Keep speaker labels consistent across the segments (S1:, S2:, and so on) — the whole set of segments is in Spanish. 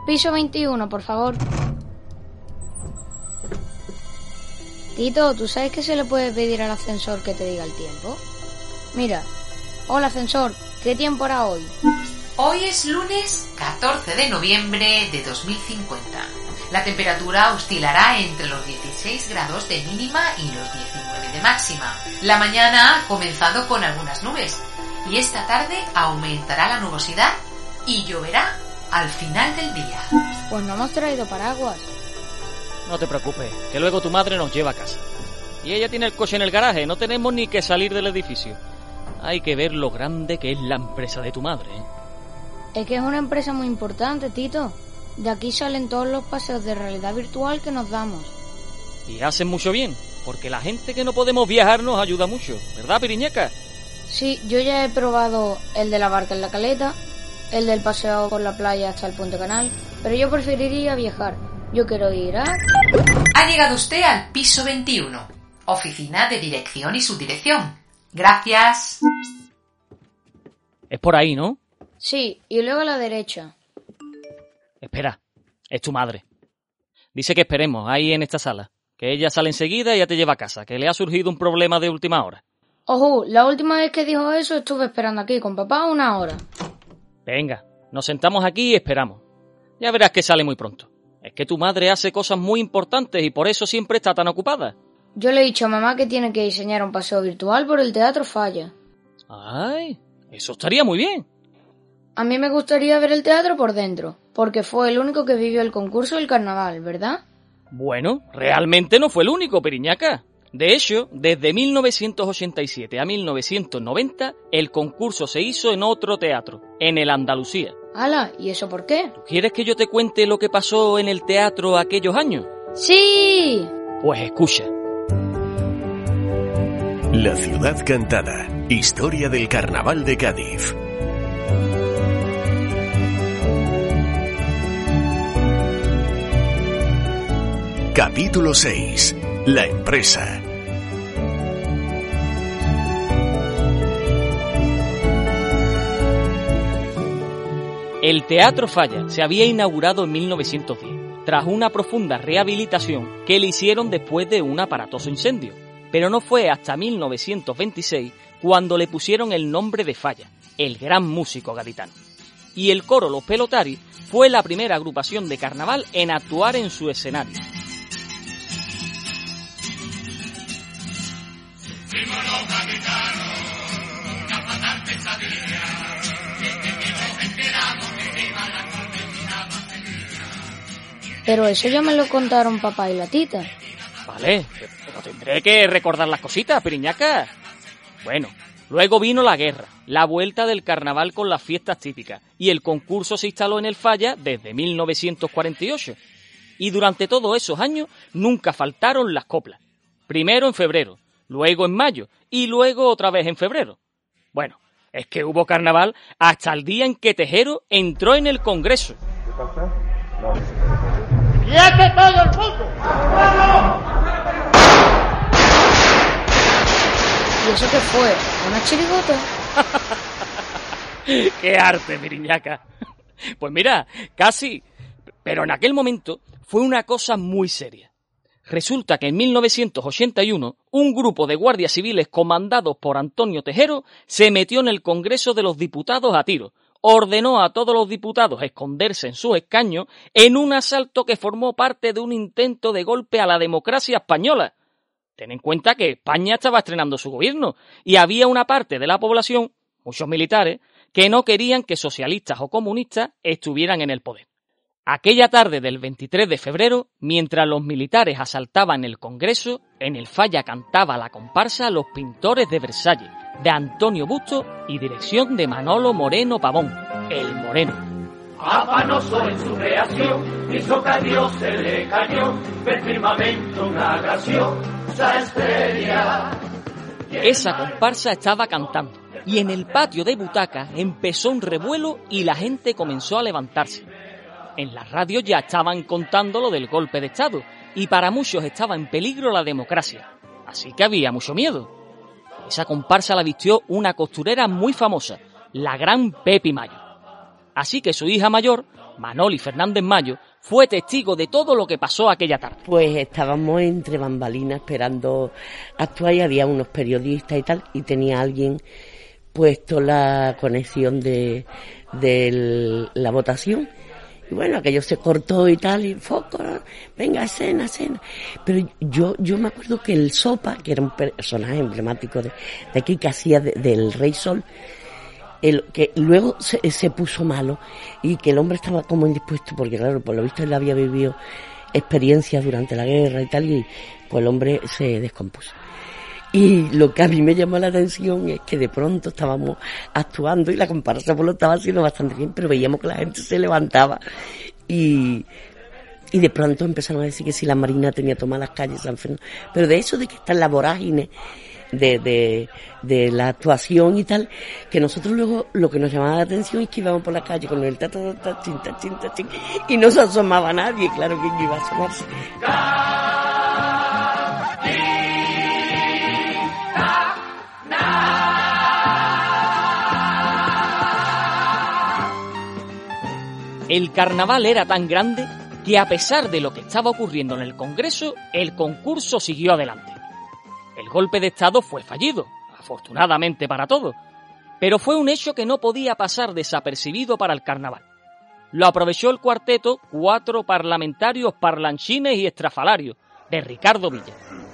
S1: Piso 21, por favor. Tito, ¿tú sabes que se le puede pedir al ascensor que te diga el tiempo? Mira. Hola, ascensor. ¿Qué tiempo hará hoy?
S2: Hoy es lunes 14 de noviembre de 2050. La temperatura oscilará entre los 16 grados de mínima y los 19 de máxima. La mañana ha comenzado con algunas nubes y esta tarde aumentará la nubosidad y lloverá al final del día.
S1: Pues no hemos traído paraguas.
S3: No te preocupes, que luego tu madre nos lleva a casa. Y ella tiene el coche en el garaje, no tenemos ni que salir del edificio. Hay que ver lo grande que es la empresa de tu madre, ¿eh?
S1: Es que es una empresa muy importante, Tito. De aquí salen todos los paseos de realidad virtual que nos damos.
S3: Y hacen mucho bien, porque la gente que no podemos viajar nos ayuda mucho, ¿verdad, Piriñaca?
S1: Sí, yo ya he probado el de la barca en la caleta, el del paseo por la playa hasta el Puente Canal, pero yo preferiría viajar. Yo quiero ir a...
S2: Ha llegado usted al piso 21, oficina de dirección y subdirección. Gracias.
S3: Es por ahí, ¿no?
S1: Sí, y luego a la derecha.
S3: Espera, es tu madre. Dice que esperemos ahí en esta sala, que ella sale enseguida y ya te lleva a casa, que le ha surgido un problema de última hora.
S1: Ojo, la última vez que dijo eso estuve esperando aquí con papá 1 hora.
S3: Venga, nos sentamos aquí y esperamos. Ya verás que sale muy pronto. Es que tu madre hace cosas muy importantes y por eso siempre está tan ocupada.
S1: Yo le he dicho a mamá que tiene que diseñar un paseo virtual por el Teatro Falla.
S3: Ay, eso estaría muy bien.
S1: A mí me gustaría ver el teatro por dentro, porque fue el único que vivió el concurso del carnaval, ¿verdad?
S3: Bueno, realmente no fue el único, Piriñaca. De hecho, desde 1987 a 1990, el concurso se hizo en otro teatro, en el Andalucía.
S1: ¡Hala! ¿Y eso por qué?
S3: ¿Tú quieres que yo te cuente lo que pasó en el teatro aquellos años?
S1: ¡Sí!
S3: Pues escucha.
S4: La ciudad cantada. Historia del Carnaval de Cádiz. Capítulo 6. La empresa.
S3: El Teatro Falla se había inaugurado en 1910, tras una profunda rehabilitación que le hicieron después de un aparatoso incendio. Pero no fue hasta 1926 cuando le pusieron el nombre de Falla, el gran músico gaditano. Y el coro Los Pelotaris fue la primera agrupación de carnaval en actuar en su escenario.
S1: Pero eso ya me lo contaron papá y la tita.
S3: Vale, pero tendré que recordar las cositas, Piriñaca. Bueno, luego vino la guerra, la vuelta del carnaval con las fiestas típicas, y el concurso se instaló en el Falla desde 1948. Y durante todos esos años nunca faltaron las coplas. Primero en febrero, luego en mayo, y luego otra vez en febrero. Bueno, es que hubo carnaval hasta el día en que Tejero entró en el Congreso.
S5: ¿Qué pasa? No. ¡Quiete todo el mundo!
S1: ¿Y eso qué fue? ¿Una chirigota?
S3: ¡Qué arte, Piriñaca! Pues mira, casi. Pero en aquel momento fue una cosa muy seria. Resulta que en 1981, un grupo de guardias civiles comandados por Antonio Tejero se metió en el Congreso de los Diputados a tiro. Ordenó a todos los diputados esconderse en sus escaños en un asalto que formó parte de un intento de golpe a la democracia española. Ten en cuenta que España estaba estrenando su gobierno y había una parte de la población, muchos militares, que no querían que socialistas o comunistas estuvieran en el poder. Aquella tarde del 23 de febrero, mientras los militares asaltaban el Congreso, en el Falla cantaba la comparsa Los Pintores de Versalles, de Antonio Busto y dirección de Manolo Moreno Pavón, el Moreno.
S6: Afanoso en su creación, hizo que a Dios se le cayó del firmamento una graciosa estrella.
S3: Esa comparsa estaba cantando, y en el patio de butacas empezó un revuelo y la gente comenzó a levantarse. En la radio ya estaban contando lo del golpe de Estado, y para muchos estaba en peligro la democracia, así que había mucho miedo. Esa comparsa la vistió una costurera muy famosa, la gran Pepi Mayo. Así que su hija mayor, Manoli Fernández Mayo, fue testigo de todo lo que pasó aquella tarde.
S7: Pues estábamos entre bambalinas esperando actuar y había unos periodistas y tal, y tenía alguien puesto la conexión de la votación. Y bueno, aquello se cortó y tal, y foco, venga, escena. Pero yo me acuerdo que el Sopa, que era un personaje emblemático de aquí, que hacía del Rey Sol, que luego se puso malo y que el hombre estaba como indispuesto, porque claro, por lo visto él había vivido experiencias durante la guerra y tal, y pues el hombre se descompuso. Y lo que a mí me llamó la atención es que de pronto estábamos actuando y la comparsa pues lo estaba haciendo bastante bien, pero veíamos que la gente se levantaba y de pronto empezaron a decir que si la Marina tenía tomadas las calles San Fernando, pero de eso de que está en la vorágine de la actuación y tal, que nosotros luego lo que nos llamaba la atención es que íbamos por la calle con el chin, y no se asomaba nadie, claro que iba a asomarse.
S3: El carnaval era tan grande que a pesar de lo que estaba ocurriendo en el Congreso, el concurso siguió adelante. El golpe de Estado fue fallido, afortunadamente para todos, pero fue un hecho que no podía pasar desapercibido para el carnaval. Lo aprovechó el cuarteto 4 parlamentarios parlanchines y estrafalarios de Ricardo Villa.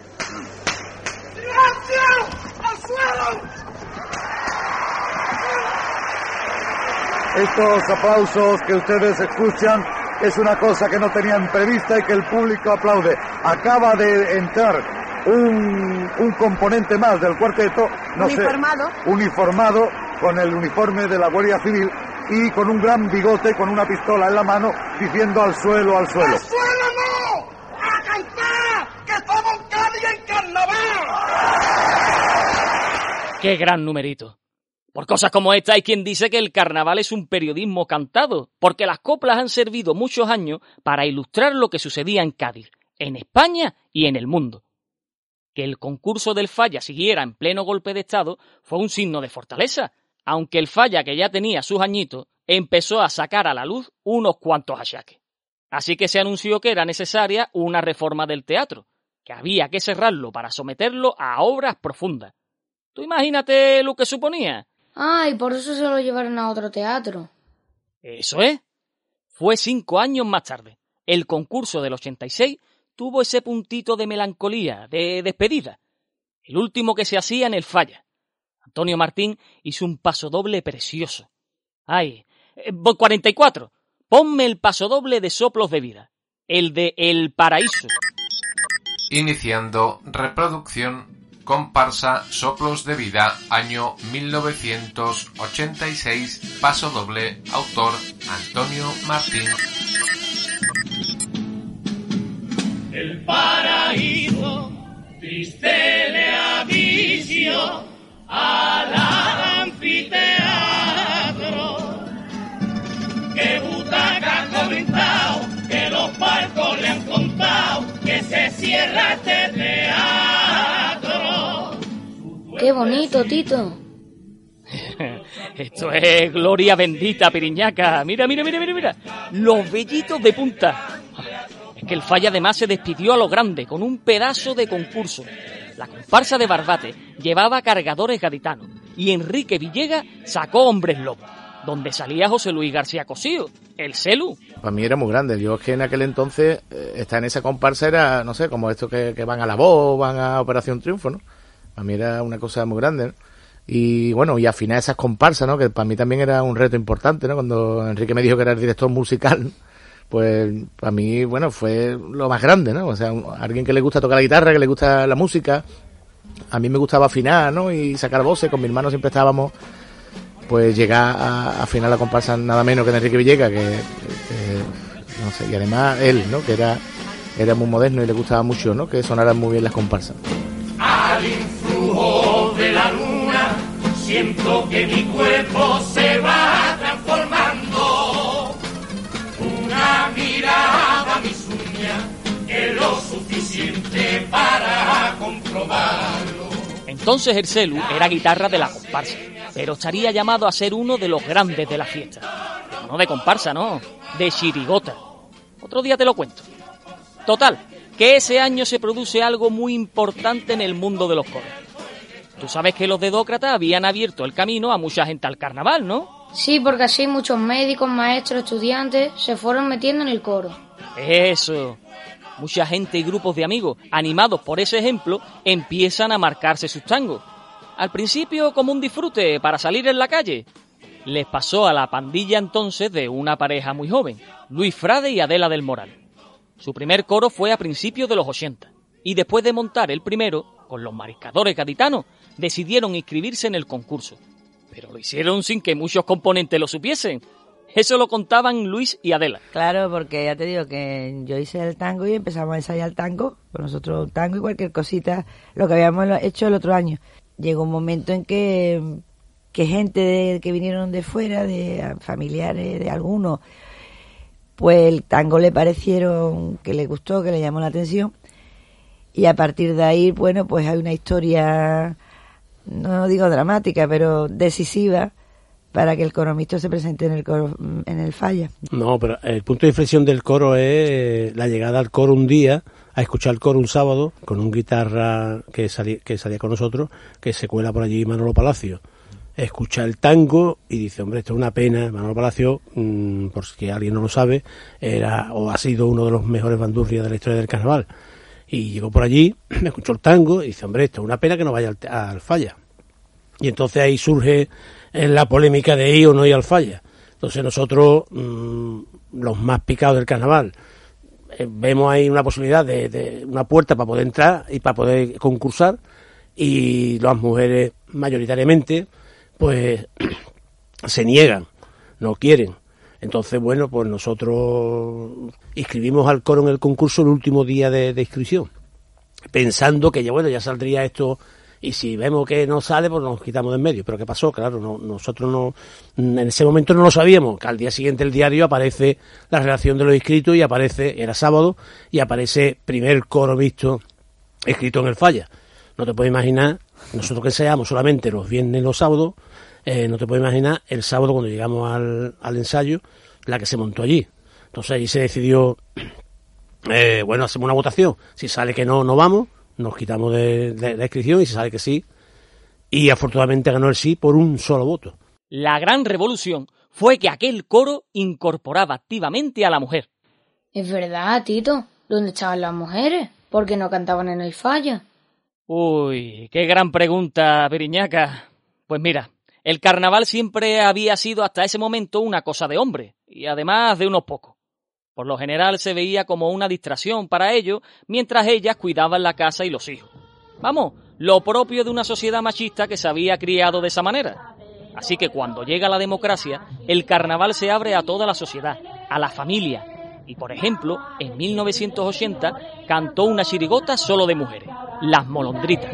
S8: Estos aplausos que ustedes escuchan es una cosa que no tenían prevista y que el público aplaude. Acaba de entrar un componente más del cuarteto, uniformado con el uniforme de la Guardia Civil y con un gran bigote, con una pistola en la mano, diciendo al suelo. ¡Al suelo no! ¡A cantar! ¡Que estamos en Cádiz en carnaval!
S3: ¡Qué gran numerito! Por cosas como esta hay quien dice que el carnaval es un periodismo cantado, porque las coplas han servido muchos años para ilustrar lo que sucedía en Cádiz, en España y en el mundo. Que el concurso del Falla siguiera en pleno golpe de Estado fue un signo de fortaleza, aunque el Falla, que ya tenía sus añitos, empezó a sacar a la luz unos cuantos achaques. Así que se anunció que era necesaria una reforma del teatro, que había que cerrarlo para someterlo a obras profundas. ¿Tú imagínate lo que suponía?
S1: Ah, y por eso se lo llevaron a otro teatro.
S3: Eso es. Fue 5 años más tarde. El concurso del 86 tuvo ese puntito de melancolía, de despedida. El último que se hacía en el Falla. Antonio Martín hizo un pasodoble precioso. ¡Ay! 44. Ponme el pasodoble de Soplos de Vida. El de El Paraíso.
S9: Iniciando reproducción. Comparsa Soplos de Vida, año 1986, pasodoble, autor Antonio Martín.
S6: El paraíso, triste le avicio al anfiteatro, que butaca ha comentado, que los palcos le han contado, que se cierra este teatro.
S1: ¡Qué bonito, Tito!
S3: Esto es gloria bendita, Piriñaca. Mira. Los vellitos de punta. Es que el Falla además se despidió a lo grande, con un pedazo de concurso. La comparsa de Barbate llevaba cargadores gaditanos y Enrique Villegas sacó Hombres Lobos, donde salía José Luis García Cosío, el Celu.
S10: Para mí era muy grande. Yo es que en aquel entonces estar en esa comparsa era, no sé, como estos que van a La Voz, van a Operación Triunfo, ¿no? Para mí era una cosa muy grande, ¿no? Y bueno, y afinar esas comparsas, ¿no? Que para mí también era un reto importante, ¿no? Cuando Enrique me dijo que era el director musical, ¿no? Pues para mí, bueno, fue lo más grande, ¿no? O sea, alguien que le gusta tocar la guitarra, que le gusta la música. A mí me gustaba afinar, ¿no? Y sacar voces. Con mi hermano siempre estábamos, pues, llegar a afinar la comparsa nada menos que Enrique Villegas, que no sé, y además él, ¿no? Que era muy moderno y le gustaba mucho, ¿no? Que sonaran muy bien las comparsas.
S6: Al influjo de la luna siento que mi cuerpo se va transformando. Una mirada a mis uñas es lo suficiente para comprobarlo.
S3: Entonces el Celu era guitarra de la comparsa, pero estaría llamado a ser uno de los grandes de la fiesta. no de comparsa, no, de chirigota. Otro día te lo cuento. Total, que ese año se produce algo muy importante en el mundo de los coros. Tú sabes que los dedócratas habían abierto el camino a mucha gente al carnaval, ¿no?
S1: Sí, porque así muchos médicos, maestros, estudiantes se fueron metiendo en el coro.
S3: Eso. Mucha gente y grupos de amigos, animados por ese ejemplo, empiezan a marcarse sus tangos. Al principio como un disfrute para salir en la calle. Les pasó a la pandilla entonces de una pareja muy joven, Luis Frade y Adela del Moral. Su primer coro fue a principios de los 80, y después de montar el primero, con los mariscadores gaditanos, decidieron inscribirse en el concurso. Pero lo hicieron sin que muchos componentes lo supiesen. Eso lo contaban Luis y Adela.
S11: Claro, porque ya te digo que yo hice el tango y empezamos a ensayar el tango, con nosotros un tango y cualquier cosita, lo que habíamos hecho el otro año. Llegó un momento en que gente que vinieron de fuera, de familiares de algunos, pues el tango le parecieron que le gustó, que le llamó la atención, y a partir de ahí, bueno, pues hay una historia, no digo dramática, pero decisiva, para que el coro mixto se presente en el coro, en el Falla.
S12: No, pero el punto de inflexión del coro es la llegada al coro un día, a escuchar el coro un sábado, con un guitarra que salía con nosotros, que se cuela por allí Manolo Palacio. Escucha el tango y dice, hombre, esto es una pena. Manolo Palacio, por si alguien no lo sabe, era o ha sido uno de los mejores bandurrias de la historia del carnaval. Y llegó por allí, escuchó el tango y dice, hombre, esto es una pena que no vaya al Falla. Y entonces ahí surge la polémica de ir o no ir al Falla. Entonces nosotros, los más picados del carnaval, vemos ahí una posibilidad de una puerta para poder entrar y para poder concursar, y las mujeres mayoritariamente pues se niegan, no quieren. Entonces, bueno, pues nosotros inscribimos al coro en el concurso el último día de inscripción, pensando que ya saldría esto, y si vemos que no sale, pues nos quitamos de en medio. Pero ¿qué pasó? Claro, nosotros no, en ese momento no lo sabíamos, que al día siguiente el diario aparece la redacción de los inscritos y era sábado, y aparece primer coro mixto escrito en el Falla. No te puedes imaginar, nosotros que ensayamos solamente los viernes y los sábados, no te puedes imaginar el sábado cuando llegamos al ensayo, la que se montó allí. Entonces allí se decidió, hacemos una votación, si sale que no vamos, nos quitamos de la inscripción, y si sale que sí, y afortunadamente ganó el sí por un solo voto.
S3: La gran revolución fue que aquel coro incorporaba activamente a la mujer.
S1: Es verdad, Tito, ¿dónde estaban las mujeres? ¿Por qué no cantaban en el Falla?
S3: Uy, qué gran pregunta, Piriñaca. Pues mira, el carnaval siempre había sido hasta ese momento una cosa de hombres, y además de unos pocos. Por lo general se veía como una distracción para ellos, mientras ellas cuidaban la casa y los hijos. Vamos, lo propio de una sociedad machista que se había criado de esa manera. Así que cuando llega la democracia, el carnaval se abre a toda la sociedad, a la familia. Y por ejemplo, en 1980 cantó una chirigota solo de mujeres, Las Molondritas.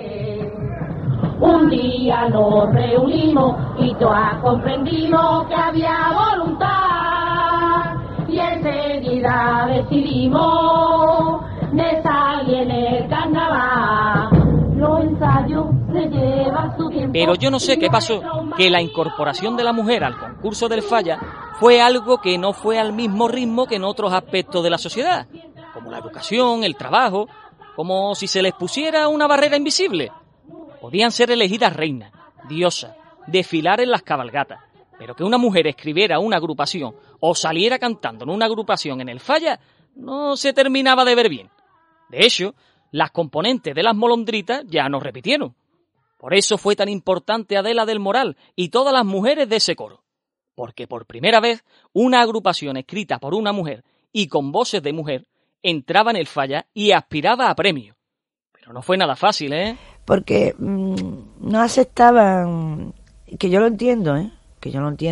S6: Un día nos reunimos y todas comprendimos que había voluntad, y enseguida decidimos de salir en el carnaval. Los ensayos se llevan su tiempo.
S3: Pero yo no sé qué pasó, que la incorporación de la mujer al concurso del Falla fue algo que no fue al mismo ritmo que en otros aspectos de la sociedad, como la educación, el trabajo, como si se les pusiera una barrera invisible. Podían ser elegidas reinas, diosas, desfilar en las cabalgatas, pero que una mujer escribiera una agrupación o saliera cantando en una agrupación en el Falla no se terminaba de ver bien. De hecho, las componentes de Las Molondritas ya no repitieron. Por eso fue tan importante Adela del Moral y todas las mujeres de ese coro, porque por primera vez una agrupación escrita por una mujer y con voces de mujer entraba en el Falla y aspiraba a premio. Pero no fue nada fácil, ¿eh?
S11: Porque no aceptaban, que yo lo entiendo, y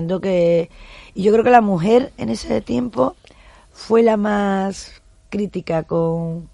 S11: yo creo que la mujer en ese tiempo fue la más crítica con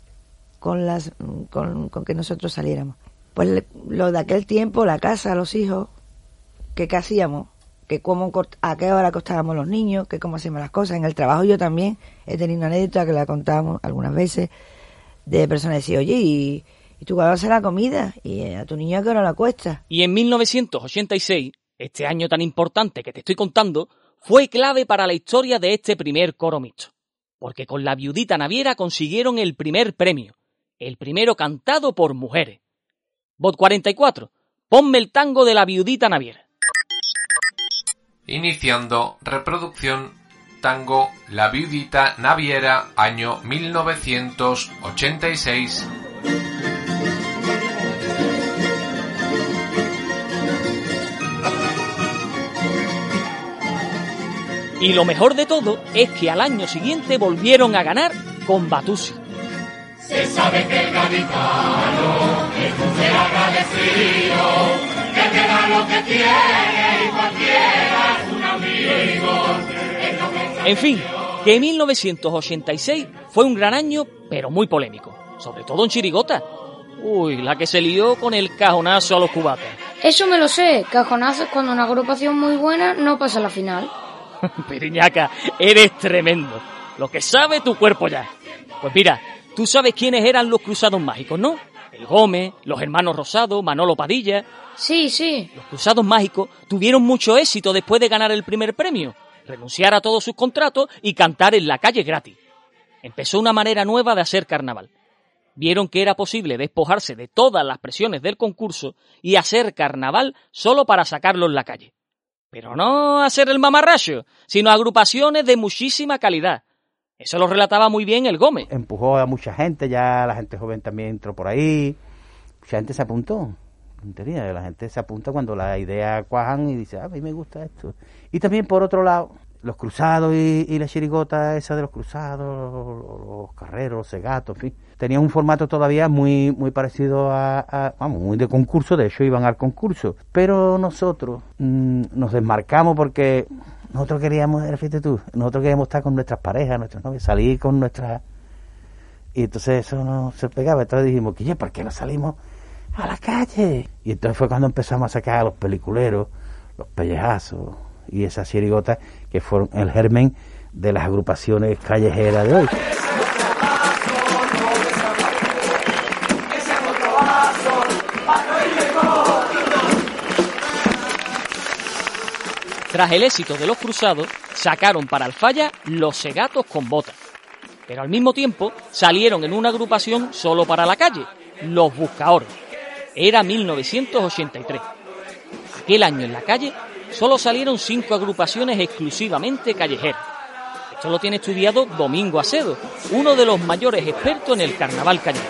S11: que nosotros saliéramos. Pues lo de aquel tiempo, la casa, los hijos, que qué hacíamos, a qué hora acostábamos los niños, que cómo hacíamos las cosas. En el trabajo yo también he tenido una anécdota que la contábamos algunas veces, de personas que decían, oye, ¿y tú cuándo haces la comida? ¿Y a tu niño a qué hora la acuestas?
S3: Y en 1986, este año tan importante que te estoy contando, fue clave para la historia de este primer coro mixto, porque con la Viudita Naviera consiguieron el primer premio, el primero cantado por mujeres. Bot 44, ponme el tango de la Viudita Naviera.
S9: Iniciando reproducción tango La Viudita Naviera, año 1986.
S3: Y lo mejor de todo es que al año siguiente volvieron a ganar con Batusi.
S6: Se sabe que el gaditano es un ser agradecido, que te da lo que tiene y cualquiera es un amigo.
S3: En fin, que 1986 fue un gran año, pero muy polémico, sobre todo en chirigota. Uy, la que se lió con el cajonazo a los cubatas.
S1: Eso me lo sé, cajonazo es cuando una agrupación muy buena no pasa a la final.
S3: Piriñaca, eres tremendo. Lo que sabe tu cuerpo ya. Pues mira, tú sabes quiénes eran los Cruzados Mágicos, ¿no? El Gómez, los hermanos Rosado, Manolo Padilla.
S1: Sí.
S3: Los Cruzados Mágicos tuvieron mucho éxito después de ganar el primer premio, renunciar a todos sus contratos y cantar en la calle gratis. Empezó una manera nueva de hacer carnaval. Vieron que era posible despojarse de todas las presiones del concurso y hacer carnaval solo para sacarlo en la calle. Pero no hacer el mamarracho, sino agrupaciones de muchísima calidad. Eso lo relataba muy bien el Gómez.
S13: Empujó a mucha gente, ya la gente joven también entró por ahí. Mucha gente se apuntó. Tontería, la gente se apunta cuando las ideas cuajan y dice, a mí me gusta esto. Y también por otro lado, los cruzados y la chirigota esa de los cruzados, los carreros, los segatos, en fin. Tenían un formato todavía muy parecido muy de concurso, de hecho iban al concurso. Pero nosotros nos desmarcamos porque nosotros queríamos, fíjate tú, nosotros queríamos estar con nuestras parejas, nuestras novias, salir con nuestras... Y entonces eso no se pegaba, entonces dijimos, ¿qué? ¿Por qué no salimos a la calle? Y entonces fue cuando empezamos a sacar a los peliculeros, los pellejazos y esas chirigotas que fueron el germen de las agrupaciones callejeras de hoy.
S3: Tras el éxito de los Cruzados, sacaron para el Falla los Segatos con Botas. Pero al mismo tiempo salieron en una agrupación solo para la calle, los Buscahorros. Era 1983. Aquel año en la calle solo salieron 5 agrupaciones exclusivamente callejeras. Esto lo tiene estudiado Domingo Acedo, uno de los mayores expertos en el carnaval callejero.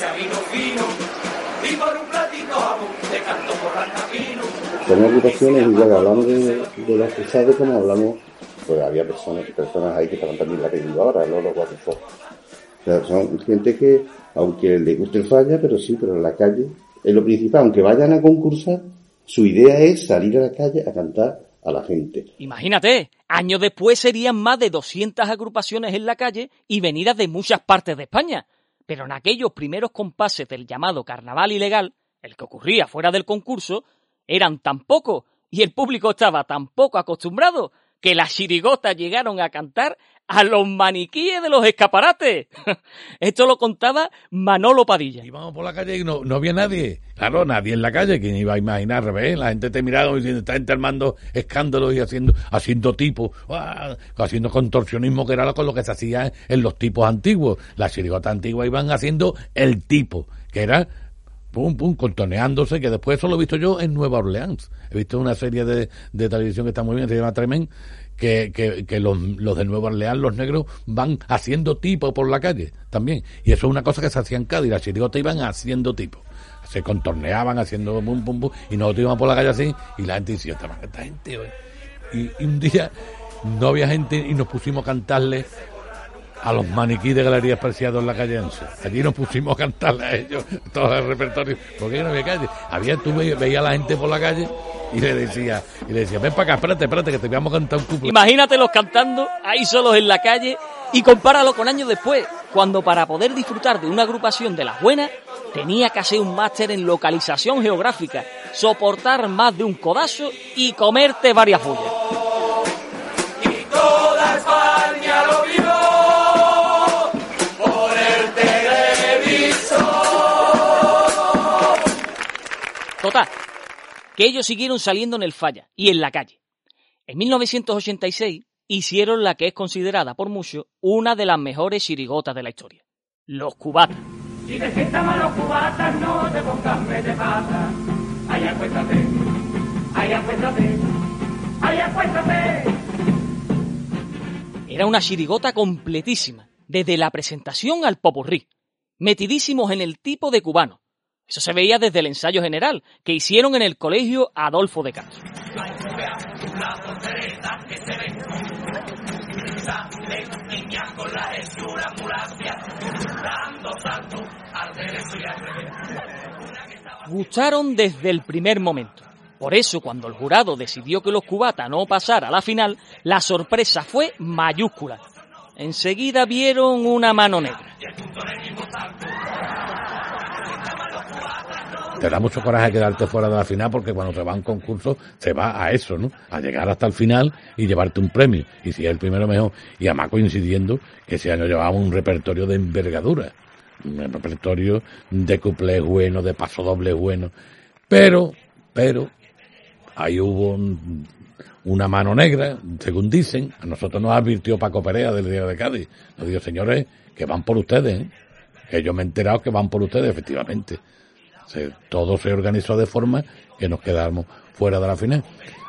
S14: Son agrupaciones igual, hablamos de los cruzados como hablamos, pues había personas ahí que estaban también la que digo ahora, no los guapos. O sea, son gente que, aunque le guste el Falla, pero en la calle es lo principal, aunque vayan a concursar, su idea es salir a la calle a cantar a la gente.
S3: Imagínate, años después serían más de 200 agrupaciones en la calle y venidas de muchas partes de España. Pero en aquellos primeros compases del llamado carnaval ilegal, el que ocurría fuera del concurso, eran tan pocos y el público estaba tan poco acostumbrado que las chirigotas llegaron a cantar a los maniquíes de los escaparates. Esto lo contaba Manolo Padilla.
S15: Íbamos por la calle y no había nadie. Claro, nadie en la calle. ¿Quién iba a imaginar? Al revés, la gente te miraba diciendo, está gente armando escándalos y haciendo tipos, haciendo contorsionismo, que era con lo que se hacía en los tipos antiguos. Las chirigotas antiguas iban haciendo el tipo, que era contoneándose, que después eso lo he visto yo en Nueva Orleans. He visto una serie de televisión que está muy bien, se llama Tremend, que los de Nueva Orleans, los negros, van haciendo tipo por la calle también. Y eso es una cosa que se hacía en Cádiz, las chirigotas iban haciendo tipo. Se contorneaban haciendo pum, pum, pum, y nosotros íbamos por la calle así, y la gente decía, esta gente, y un día no había gente y nos pusimos a cantarle a los maniquíes de Galerías Preciados en la calle Anse. Allí nos pusimos a cantarle a ellos todo el repertorio, porque no había calle. Tú veías a la gente por la calle y le decía, ven para acá, espérate, que te vamos a cantar un couple.
S3: Imagínatelos cantando ahí solos en la calle y compáralo con años después, cuando para poder disfrutar de una agrupación de las buenas, tenía que hacer un máster en localización geográfica, soportar más de un codazo y comerte varias bullas.
S6: Y toda España lo vio.
S3: Total, que ellos siguieron saliendo en el Falla y en la calle. En 1986 hicieron la que es considerada por muchos una de las mejores chirigotas de la historia, Los Cubatas.
S6: Si te sientas mal los cubatas, no te pongas de pata. Ay, acuéstate, ay, acuéstate, ay, acuéstate.
S3: Era una chirigota completísima, desde la presentación al popurrí, metidísimos en el tipo de cubano. Eso se veía desde el ensayo general que hicieron en el colegio Adolfo de Castro. Gustaron desde el primer momento. Por eso, cuando el jurado decidió que Los Cubatas no pasara a la final, la sorpresa fue mayúscula. Enseguida vieron una mano negra.
S15: Te da mucho coraje quedarte fuera de la final porque cuando se va a un concurso se va a eso, ¿no? A llegar hasta el final y llevarte un premio. Y si es el primero mejor. Y además coincidiendo que ese año llevábamos un repertorio de envergadura. Un repertorio de cuplés buenos, de pasodobles buenos. Pero, ahí hubo una mano negra, según dicen. A nosotros nos advirtió Paco Perea del Diario de Cádiz. Nos dijo, señores, que van por ustedes, ¿eh? Que yo me he enterado que van por ustedes, efectivamente. Todo se organizó de forma que nos quedamos fuera de la final.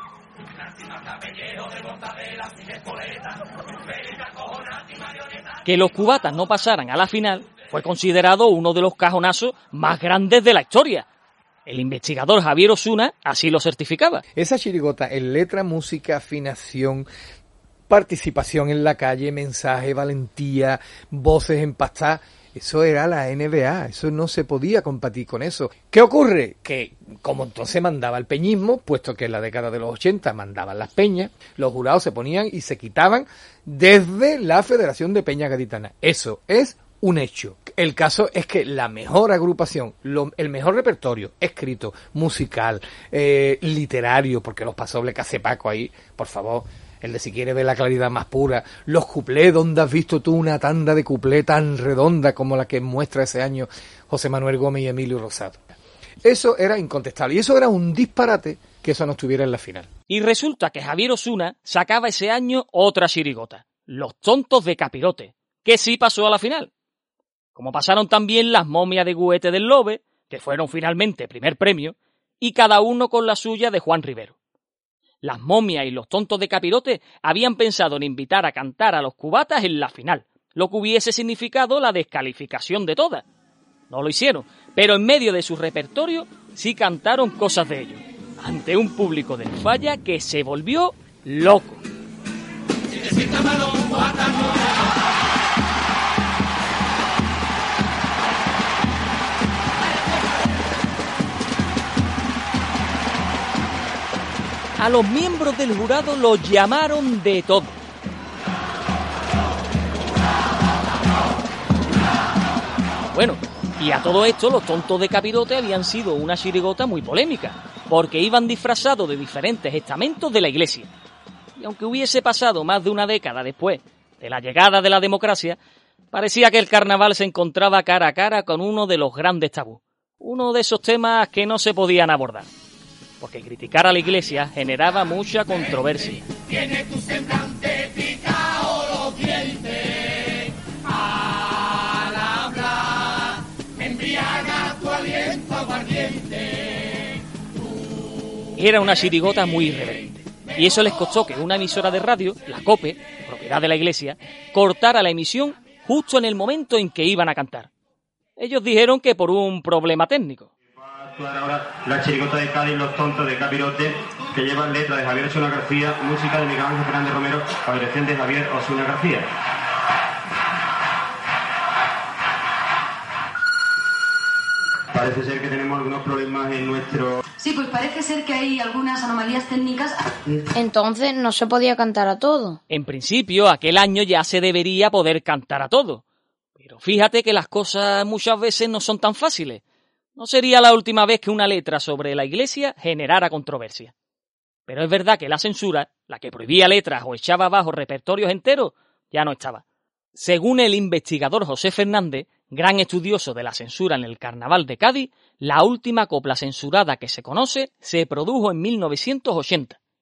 S3: Que Los Cubatas no pasaran a la final fue considerado uno de los cajonazos más grandes de la historia. El investigador Javier Osuna así lo certificaba.
S16: Esa chirigota en letra, música, afinación, participación en la calle, mensaje, valentía, voces empastadas, eso era la NBA, eso no se podía competir con eso. ¿Qué ocurre? Que como entonces mandaba el peñismo, puesto que en la década de los 80 mandaban las peñas, los jurados se ponían y se quitaban desde la Federación de Peñas Gaditanas. Eso es un hecho. El caso es que la mejor agrupación, el mejor repertorio escrito, musical, literario, porque los pasobles que hace Paco ahí, por favor, el de Si quieres ver la claridad más pura, los cuplés, ¿dónde has visto tú una tanda de cuplé tan redonda como la que muestra ese año José Manuel Gómez y Emilio Rosado? Eso era incontestable, y eso era un disparate que eso no estuviera en la final.
S3: Y resulta que Javier Osuna sacaba ese año otra chirigota, Los Tontos de Capirote, que sí pasó a la final. Como pasaron también Las Momias de Guete del Lobe, que fueron finalmente primer premio, y cada uno con la suya de Juan Rivero. Las Momias y Los Tontos de Capirote habían pensado en invitar a cantar a Los Cubatas en la final, lo que hubiese significado la descalificación de todas. No lo hicieron, pero en medio de su repertorio sí cantaron cosas de ellos, ante un público del Falla que se volvió loco. A los miembros del jurado los llamaron de todo. Bueno, y a todo esto Los Tontos de Capirote habían sido una chirigota muy polémica, porque iban disfrazados de diferentes estamentos de la Iglesia. Y aunque hubiese pasado más de una década después de la llegada de la democracia, parecía que el carnaval se encontraba cara a cara con uno de los grandes tabús, uno de esos temas que no se podían abordar. Porque criticar a la Iglesia generaba mucha controversia.
S6: Tiene tu semblante picao los dientes, al hablar embriaga tu aliento aguardiente.
S3: Era una chirigota muy irreverente, y eso les costó que una emisora de radio, la COPE, propiedad de la Iglesia, cortara la emisión justo en el momento en que iban a cantar. Ellos dijeron que por un problema técnico.
S17: Ahora la chirigota de Cádiz, Los Tontos de Capirote, que lleva letra de Javier Osuna García, música de Miguel Ángel Fernández Romero, a dirección de Javier Osuna García. Parece ser que tenemos algunos problemas en nuestro...
S18: Sí, pues parece ser que hay algunas anomalías técnicas.
S1: Entonces no se podía cantar a todo.
S3: En principio, aquel año ya se debería poder cantar a todo. Pero fíjate que las cosas muchas veces no son tan fáciles. No sería la última vez que una letra sobre la Iglesia generara controversia. Pero es verdad que la censura, la que prohibía letras o echaba abajo repertorios enteros, ya no estaba. Según el investigador José Fernández, gran estudioso de la censura en el Carnaval de Cádiz, la última copla censurada que se conoce se produjo en 1980.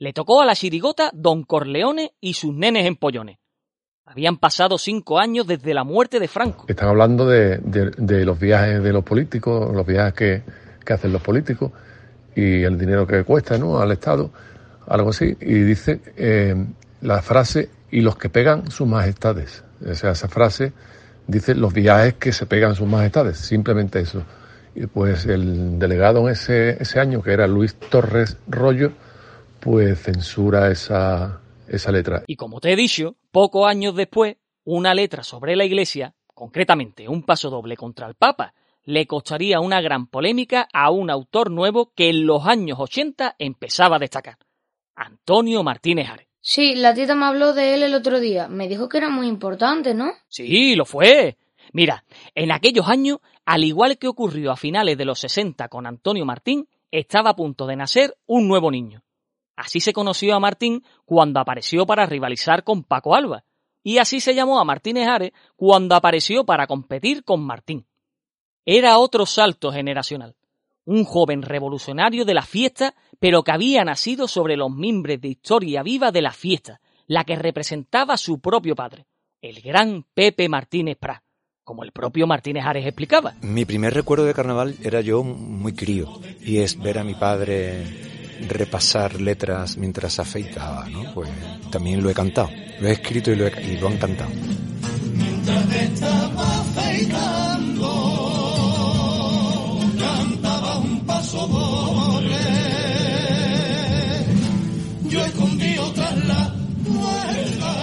S3: Le tocó a la chirigota Don Corleone y sus nenes empollones. Habían pasado 5 años desde la muerte de Franco.
S19: Están hablando de los viajes de los políticos, los viajes que hacen los políticos y el dinero que cuesta, ¿no?, al Estado, algo así. Y dice la frase, y los que pegan sus majestades. O sea, esa frase dice los viajes que se pegan sus majestades, simplemente eso. Y pues el delegado en ese año, que era Luis Torres Rollo, pues censura esa letra.
S3: Y como te he dicho, pocos años después, una letra sobre la Iglesia, concretamente un pasodoble contra el Papa, le costaría una gran polémica a un autor nuevo que en los años 80 empezaba a destacar: Antonio Martínez Ares.
S1: Sí, la tita me habló de él el otro día. Me dijo que era muy importante, ¿no?
S3: Sí, lo fue. Mira, en aquellos años, al igual que ocurrió a finales de los 60 con Antonio Martín, estaba a punto de nacer un nuevo niño. Así se conoció a Martín cuando apareció para rivalizar con Paco Alba, y así se llamó a Martínez Ares cuando apareció para competir con Martín. Era otro salto generacional, un joven revolucionario de la fiesta, pero que había nacido sobre los mimbres de historia viva de la fiesta, la que representaba a su propio padre, el gran Pepe Martínez Prat, como el propio Martínez Ares explicaba.
S20: Mi primer recuerdo de carnaval era yo muy crío, y es ver a mi padre repasar letras mientras afeitaba, ¿no? Pues también lo he cantado, lo he escrito y lo han cantado.
S6: Mientras estaba afeitando, cantaba un paso doble, yo escondido tras la puerta.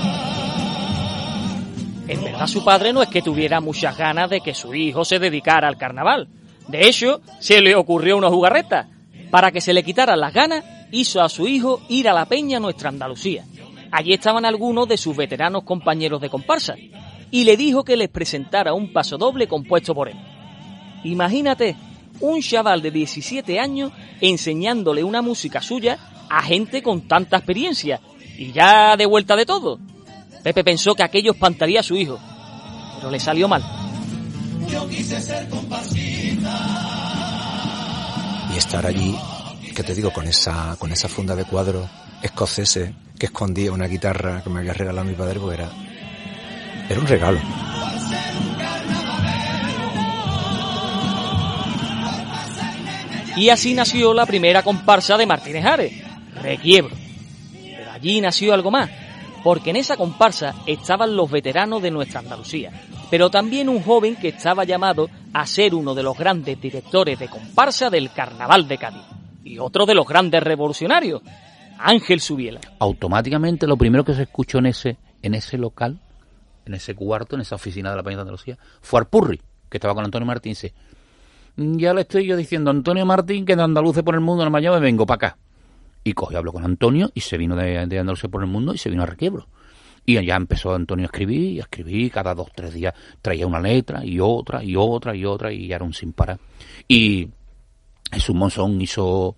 S3: En verdad su padre no es que tuviera muchas ganas de que su hijo se dedicara al carnaval. De hecho, se le ocurrió una jugarreta. Para que se le quitaran las ganas, hizo a su hijo ir a la peña Nuestra Andalucía. Allí estaban algunos de sus veteranos compañeros de comparsa, y le dijo que les presentara un pasodoble compuesto por él. Imagínate, un chaval de 17 años enseñándole una música suya a gente con tanta experiencia, y ya de vuelta de todo. Pepe pensó que aquello espantaría a su hijo, pero le salió mal.
S6: Yo quise ser comparsita.
S20: Y estar allí, que te digo, con esa funda de cuadros escoceses que escondía una guitarra que me había regalado mi padre, pues era un regalo.
S3: Y así nació la primera comparsa de Martínez Ares, Requiebro. Pero allí nació algo más, porque en esa comparsa estaban los veteranos de Nuestra Andalucía, pero también un joven que estaba llamado a ser uno de los grandes directores de comparsa del Carnaval de Cádiz, y otro de los grandes revolucionarios, Ángel Subiela.
S21: Automáticamente lo primero que se escuchó en ese local, en ese cuarto, en esa oficina de la Peña de Andalucía, fue Arpurri, que estaba con Antonio Martín. Dice: ya le estoy yo diciendo a Antonio Martín que de Andaluces por el mundo no me vengo para acá. Y cogió, habló con Antonio y se vino de Andalucía por el mundo y se vino a Requiebro. Y allá empezó Antonio a escribir, cada 2 o 3 días traía una letra y otra, y ya era un sin parar. Y Jesús Monzón dijo: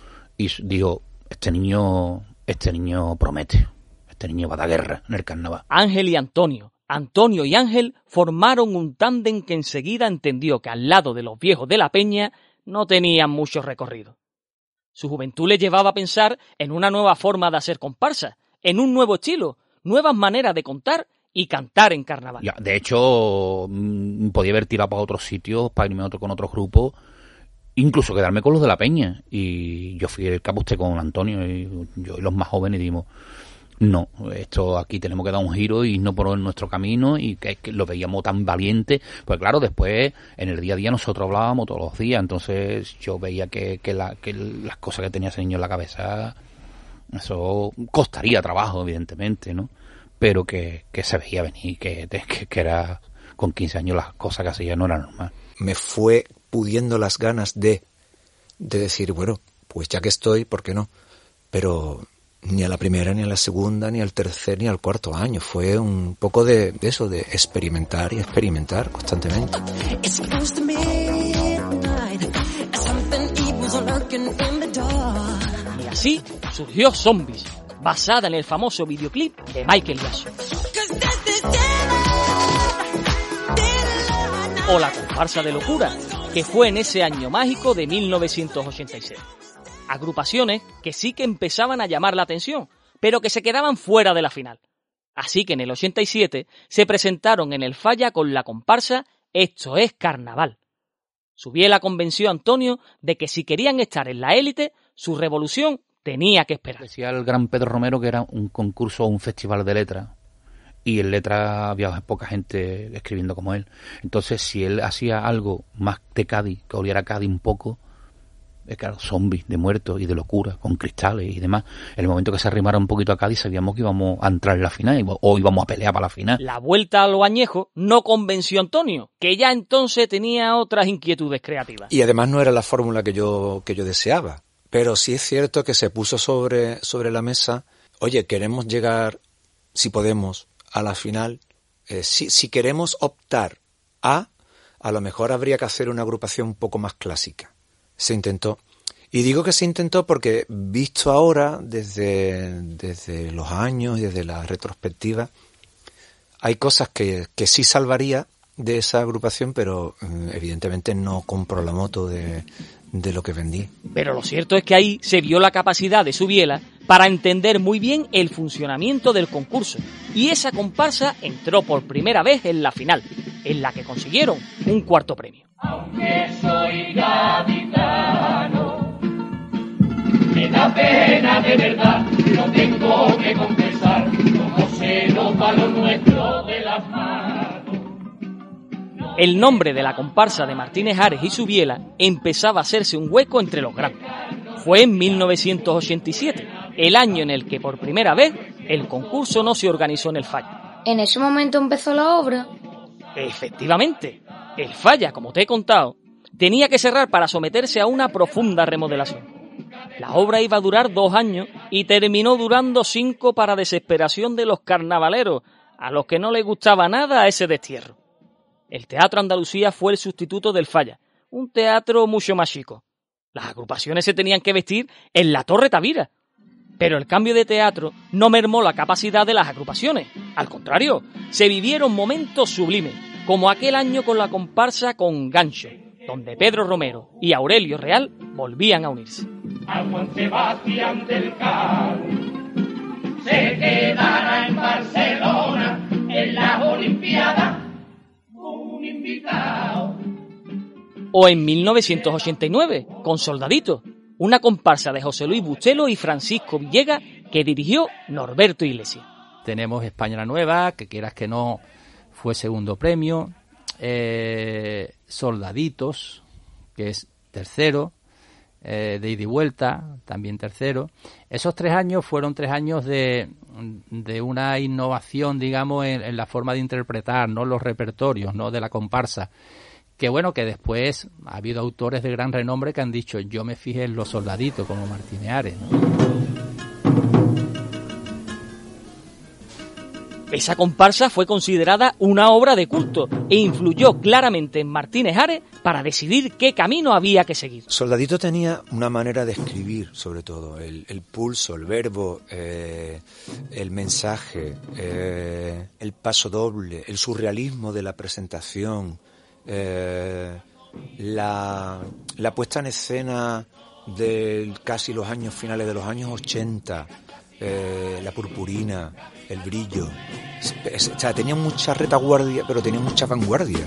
S21: este niño promete, este niño va a dar guerra en el carnaval.
S3: Ángel y Antonio y Ángel formaron un tándem que enseguida entendió que al lado de los viejos de la peña no tenían mucho recorrido. Su juventud le llevaba a pensar en una nueva forma de hacer comparsa, en un nuevo estilo, nuevas maneras de contar y cantar en carnaval.
S21: Ya, de hecho, podía haber tirado para otros sitios, para irme con otros grupos, incluso quedarme con los de la peña. Y yo fui el caposte con Antonio y yo y los más jóvenes dijimos: no, esto aquí tenemos que dar un giro y no por nuestro camino, y que lo veíamos tan valiente. Pues claro, después en el día a día nosotros hablábamos todos los días, entonces yo veía que las cosas que tenía ese niño en la cabeza, eso costaría trabajo, evidentemente, ¿no? Pero que se veía venir, que era con 15 años las cosas que hacía no eran normal.
S20: Me fue pudiendo las ganas de decir, bueno, pues ya que estoy, ¿por qué no? Pero ni a la primera, ni a la segunda, ni al tercer, ni al cuarto año. Fue un poco de eso, de experimentar y experimentar constantemente.
S3: Y así surgió Zombies, basada en el famoso videoclip de Michael Jackson. O la comparsa de locura, que fue en ese año mágico de 1986. agrupaciones que sí que empezaban a llamar la atención, pero que se quedaban fuera de la final. Así que en el 87 se presentaron en el Falla con la comparsa Esto es Carnaval. Subiela convenció a Antonio de que si querían estar en la élite, su revolución tenía que esperar.
S21: Decía el gran Pedro Romero que era un concurso o un festival de letras. Y en letra había poca gente escribiendo como él. Entonces, si él hacía algo más de Cádiz, que oliera a Cádiz un poco, claro, zombies, de muertos y de locura, con cristales y demás. En el momento que se arrimara un poquito a Cádiz, sabíamos que íbamos a entrar en la final o íbamos a pelear para la final.
S3: La vuelta a lo añejo no convenció a Antonio, que ya entonces tenía otras inquietudes creativas.
S20: Y además no era la fórmula que yo deseaba. Pero sí es cierto que se puso sobre la mesa, oye, queremos llegar, si podemos, a la final. Si queremos optar a lo mejor habría que hacer una agrupación un poco más clásica. Se intentó. Y digo que se intentó porque, visto ahora, desde los años y desde la retrospectiva, hay cosas que sí salvaría de esa agrupación, pero evidentemente no compro la moto de lo que vendí.
S3: Pero lo cierto es que ahí se vio la capacidad de Subiela para entender muy bien el funcionamiento del concurso, y esa comparsa entró por primera vez en la final, en la que consiguieron un cuarto premio.
S6: Aunque soy gaditano, me da pena de verdad, lo tengo que confesar, como se nota lo nuestro de las manos.
S3: El nombre de la comparsa de Martínez Ares y Subiela empezaba a hacerse un hueco entre los grandes. Fue en 1987, el año en el que por primera vez el concurso no se organizó en el Falla.
S1: ¿En ese momento empezó la obra?
S3: Efectivamente, el Falla, como te he contado, tenía que cerrar para someterse a una profunda remodelación. La obra iba a durar 2 años y terminó durando 5 para desesperación de los carnavaleros, a los que no les gustaba nada ese destierro. El Teatro Andalucía fue el sustituto del Falla, un teatro mucho más chico. Las agrupaciones se tenían que vestir en la Torre Tavira. Pero el cambio de teatro no mermó la capacidad de las agrupaciones. Al contrario, se vivieron momentos sublimes, como aquel año con la comparsa Con Gancho, donde Pedro Romero y Aurelio Real volvían a unirse.
S6: A Juan Sebastián del Cabo se quedará en Barcelona en las Olimpiadas un invitado.
S3: O en 1989, con Soldadito, una comparsa de José Luis Bustelo y Francisco Villegas que dirigió Norberto Iglesias.
S21: Tenemos España la Nueva, que quieras que no, fue segundo premio. Soldaditos, que es tercero. De ida y vuelta, también tercero. Esos 3 años fueron 3 años de una innovación, digamos, en la forma de interpretar, ¿no? Los repertorios, ¿no? De la comparsa. Que bueno, que después ha habido autores de gran renombre que han dicho, yo me fijé en los Soldaditos, como Martínez Ares, ¿no?
S3: Esa comparsa fue considerada una obra de culto e influyó claramente en Martínez Ares para decidir qué camino había que seguir.
S20: Soldadito tenía una manera de escribir, sobre todo, el pulso, el verbo, el mensaje, el paso doble, el surrealismo de la presentación, la puesta en escena de casi los años finales de los años 80, la purpurina, el brillo. O sea, tenía mucha retaguardia, pero tenía mucha vanguardia.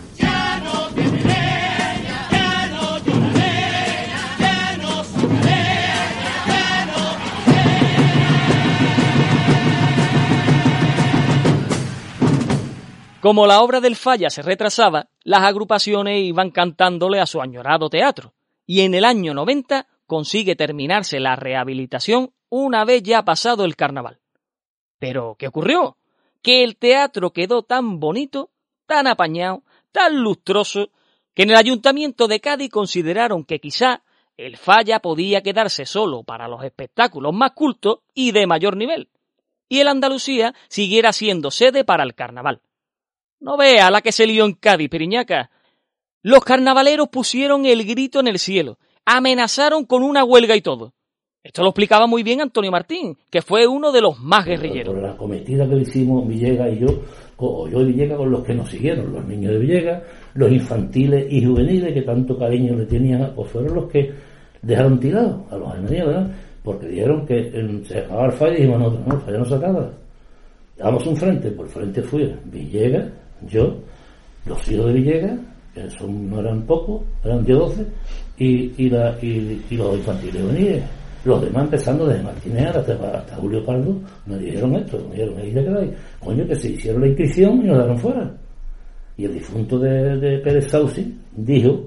S3: Como la obra del Falla se retrasaba, las agrupaciones iban cantándole a su añorado teatro, y en el año 90 consigue terminarse la rehabilitación una vez ya pasado el carnaval. Pero, ¿qué ocurrió? Que el teatro quedó tan bonito, tan apañado, tan lustroso, que en el Ayuntamiento de Cádiz consideraron que quizá el Falla podía quedarse solo para los espectáculos más cultos y de mayor nivel, y el Andalucía siguiera siendo sede para el carnaval. No vea la que se lió en Cádiz, Piriñaca. Los carnavaleros pusieron el grito en el cielo, amenazaron con una huelga y todo. Esto lo explicaba muy bien Antonio Martín, que fue uno de los más guerrilleros.
S2: Por la cometida que le hicimos Villegas y yo y Villegas con los que nos siguieron, los niños de Villegas, los infantiles y juveniles que tanto cariño le tenían, pues fueron los que dejaron tirados a los almerías, ¿verdad? Porque dijeron que se acababa el falla y dijimos nosotros, no, el falla no se acaba. Damos un frente, por el frente fui Villegas, yo, los hijos de Villegas, que no eran pocos, eran 10-12, y los infantiles venía. Los demás, empezando desde Martínez hasta Julio Pardo, me dijeron esto, me dijeron, ahí ya quedáis. Coño, que se hicieron la inscripción y nos daron fuera. Y el difunto de Pérez Sauci dijo,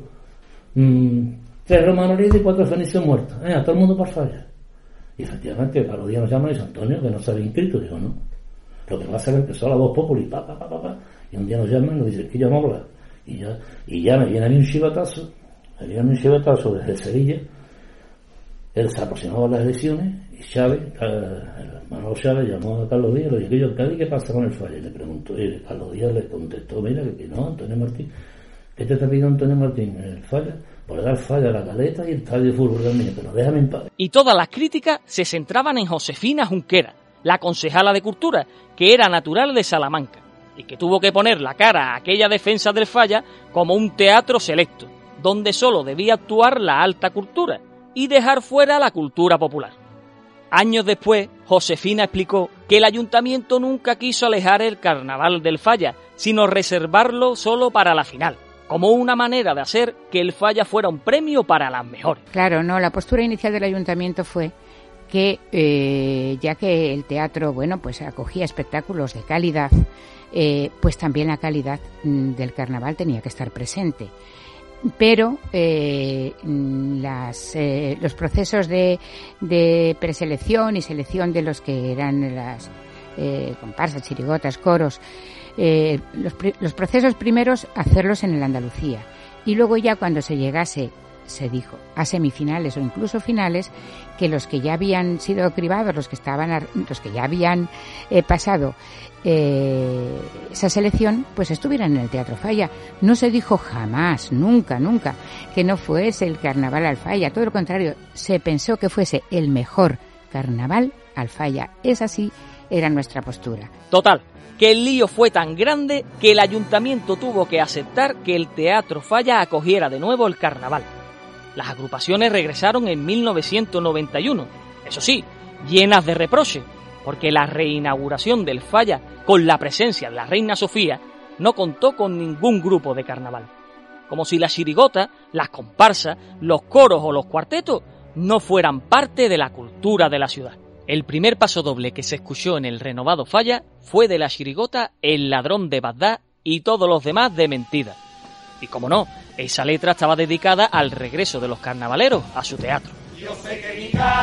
S2: 3 romanos heridos y 4 fenicios muertos. A todo el mundo por falla. Y efectivamente, a los días nos llaman y dice, Antonio, que no se había inscrito. Digo, no. Lo que pasa es que empezó la voz populi, y un día nos llaman y nos dicen, que ya vamos a hablar. Y ya me viene a mí un chivatazo desde Sevilla. Él se aproximaba a las elecciones y Chávez, Manolo Chávez, llamó a Carlos Díaz y le dijo, Cádiz, ¿qué pasa con el falla? Y le preguntó, y Carlos Díaz le contestó, mira, que no, Antonio Martín. ¿Qué te está pidiendo Antonio Martín? El falla, por dar falla a la Caleta y el estadio de fútbol del niño, pero déjame en paz.
S3: Y todas las críticas se centraban en Josefina Junquera, la concejala de Cultura, que era natural de Salamanca, y que tuvo que poner la cara a aquella defensa del falla como un teatro selecto, donde solo debía actuar la alta cultura, y dejar fuera la cultura popular. Años después, Josefina explicó que el ayuntamiento nunca quiso alejar el carnaval del falla, sino reservarlo solo para la final, como una manera de hacer que el falla fuera un premio para las mejores.
S4: Claro, no, la postura inicial del ayuntamiento fue que, ya que el teatro, bueno, pues acogía espectáculos de calidad, pues también la calidad del carnaval tenía que estar presente. Pero los procesos de preselección y selección de los que eran las comparsas, chirigotas, coros, los procesos primeros hacerlos en el Andalucía, y luego ya cuando se llegase, se dijo, a semifinales o incluso finales, que los que ya habían sido cribados, los que ya habían pasado esa selección, pues estuvieran en el Teatro Falla. No se dijo jamás, nunca, que no fuese el carnaval al Falla. Todo lo contrario, se pensó que fuese el mejor carnaval al Falla. Esa sí era nuestra postura.
S3: Total, que el lío fue tan grande que el ayuntamiento tuvo que aceptar que el Teatro Falla acogiera de nuevo el carnaval. Las agrupaciones regresaron en 1991, eso sí, llenas de reproches, porque la reinauguración del Falla, con la presencia de la Reina Sofía, no contó con ningún grupo de carnaval. Como si la chirigota, las comparsas, los coros o los cuartetos no fueran parte de la cultura de la ciudad. El primer pasodoble que se escuchó en el renovado Falla fue de la chirigota El ladrón de Bagdad y todos los demás de Mentida. Y como no, esa letra estaba dedicada al regreso de los carnavaleros a su teatro.
S6: Yo sé que mi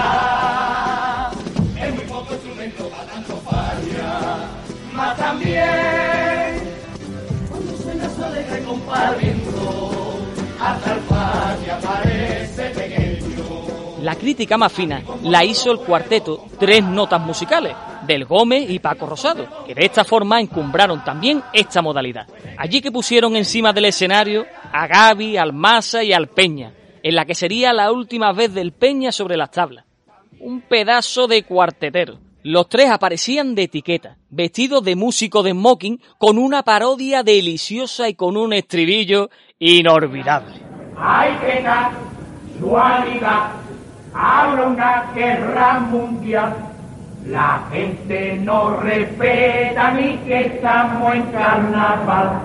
S6: cara es muy poco instrumento para tanto falla, mas también cuando suena su alegre comparviento, hasta el falla parece pequeño.
S3: La crítica más fina la hizo el cuarteto Tres Notas Musicales, del Gómez y Paco Rosado, que de esta forma encumbraron también esta modalidad. Allí que pusieron encima del escenario a Gaby, al Masa y al Peña, en la que sería la última vez del Peña sobre las tablas. Un pedazo de cuartetero. Los tres aparecían de etiqueta, vestidos de músico de smoking, con una parodia deliciosa y con un estribillo inolvidable.
S6: Hay pena, dualidad, habla una guerra mundial. La gente no respeta ni que estamos en carnaval.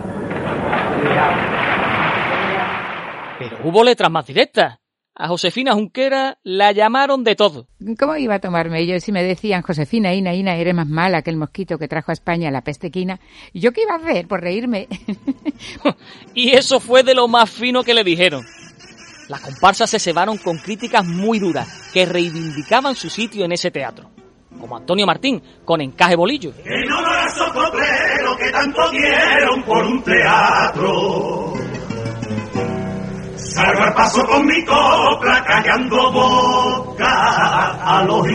S3: Pero hubo letras más directas. A Josefina Junquera la llamaron de todo.
S4: ¿Cómo iba a tomarme ellos si me decían, Josefina, Ina, eres más mala que el mosquito que trajo a España la peste quina? ¿Yo qué iba a hacer por reírme?
S3: Y eso fue de lo más fino que le dijeron. Las comparsas se cebaron con críticas muy duras que reivindicaban su sitio en ese teatro. Como Antonio Martín, con Encaje Bolillo.
S6: Que no era esos copleros que tanto dieron por un teatro. Salgo al paso con mi copla, callando boca a los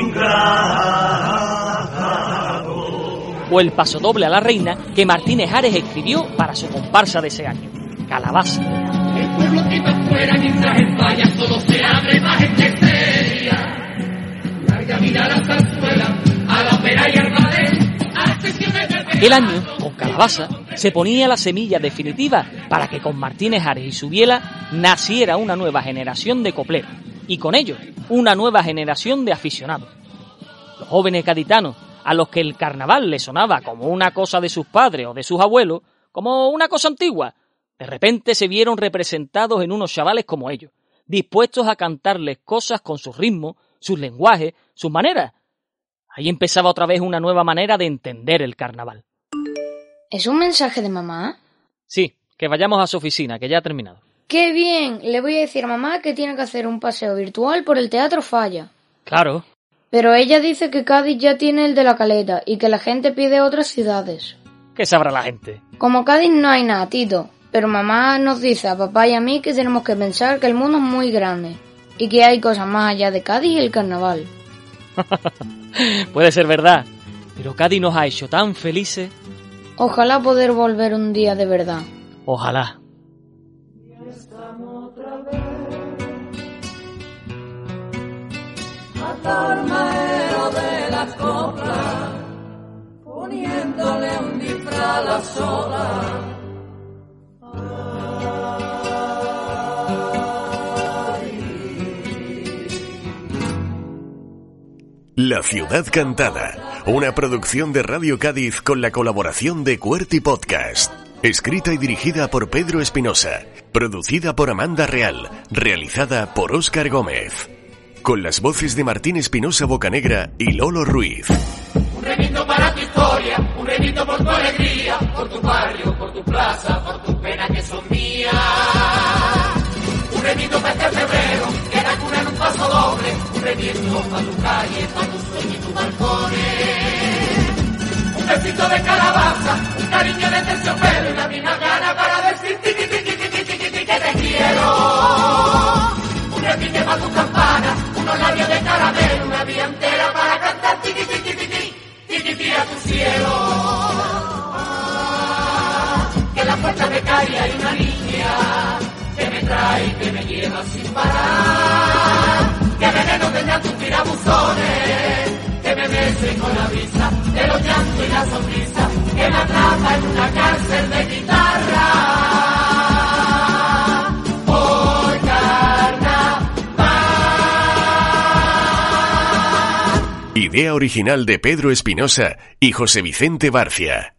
S6: ingratos.
S3: O el pasodoble a la reina que Martínez Ares escribió para su comparsa de ese año, Calabaza.
S6: El pueblo que va fuera mientras en Falla todo se abre más gente seria. Larga mira la zarzuela, a la ópera y al ballet, a las sesiones del...
S3: Aquel año, con Calabaza, se ponía la semilla definitiva para que con Martínez Ares y su biela naciera una nueva generación de copleros, y con ello una nueva generación de aficionados. Los jóvenes gaditanos, a los que el carnaval les sonaba como una cosa de sus padres o de sus abuelos, como una cosa antigua, de repente se vieron representados en unos chavales como ellos, dispuestos a cantarles cosas con sus ritmos, sus lenguajes, sus maneras. Ahí empezaba otra vez una nueva manera de entender el carnaval.
S1: ¿Es un mensaje de mamá?
S3: Sí, que vayamos a su oficina, que ya ha terminado.
S1: ¡Qué bien! Le voy a decir a mamá que tiene que hacer un paseo virtual por el Teatro Falla.
S3: Claro.
S1: Pero ella dice que Cádiz ya tiene el de la Caleta y que la gente pide otras ciudades.
S3: ¿Qué sabrá la gente?
S1: Como Cádiz no hay nada, Tito. Pero mamá nos dice a papá y a mí que tenemos que pensar que el mundo es muy grande y que hay cosas más allá de Cádiz y el carnaval.
S3: Puede ser verdad, pero Cádiz nos ha hecho tan felices.
S1: Ojalá poder volver un día de verdad.
S3: Ojalá.
S6: Maero de las coplas, poniéndole un disfraz a la sola.
S5: La Ciudad Cantada, una producción de Radio Cádiz con la colaboración de QWERTY Podcast. Escrita y dirigida por Pedro Espinosa, producida por Amanda Real, realizada por Óscar Gómez. Con las voces de Martín Espinosa Bocanegra y Lolo Ruiz.
S6: Un remito para tu historia, un remito por tu alegría, por tu barrio, por tu plaza, por tus penas que son mías. Un remito para este febrero, que la cuna en un paso doble, un remito para tu calle, para tus sueños y tus balcones. Un besito de calabaza, un cariño de terciopelo y la misma gana para decir ti, ti, ti, ti, ti, ti, ti, ti, que te quiero. Un repique para tu campana, unos labios de caramelo, una vía entera para cantar ti, ti, ti, ti, ti, ti, ti, ti, ti, a tu cielo. Que en la puerta de calle hay una niña que me trae y que me lleva sin parar. Que veneno tendrán tus tirabuzones, que me besen con la brisa de los llantos y la sonrisa, que me atrapa en una cárcel de guitarra. Por carnaval.
S5: Idea original de Pedro Espinosa y José Vicente Barcia.